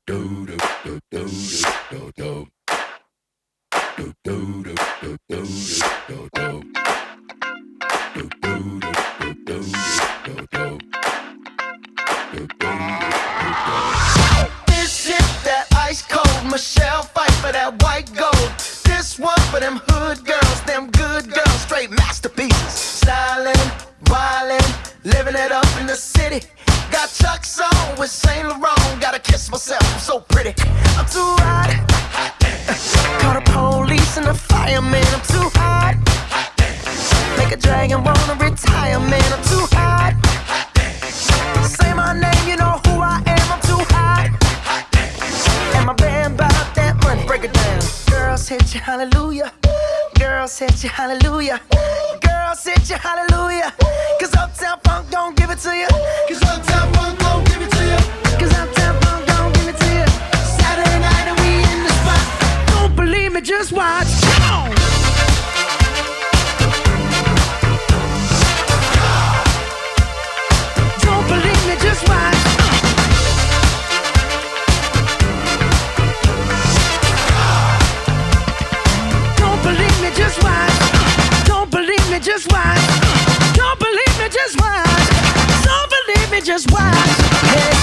This hit that ice cold Michelle fight for that white gold. This one for them hood girls, them good girls, straight masterpieces. Stylin', wildin', living it up in the city. Got Chuck's on with Saint Laurent. Gotta kiss myself, I'm so pretty. I'm too hot. Call the police and the fireman. I'm too hot. Make a dragon wanna retire, man. I'm too hot. Say my name, you know who I am. I'm too hot. And my band about that money. Break it down. Girls hit you, hallelujah. Girls hit you, hallelujah. Girls hit you, hallelujah. Cause Uptown Funk don't give it to you. Cause Uptown Funk don't give it to you. Cause Uptown Funk don't give it to you. Saturday night and we in the spot. Don't believe me, just watch. Come on. Don't believe me, just watch. Don't believe me, just watch. Don't believe me, just watch. Don't believe me, just watch. Don't believe me, just watch. Hey.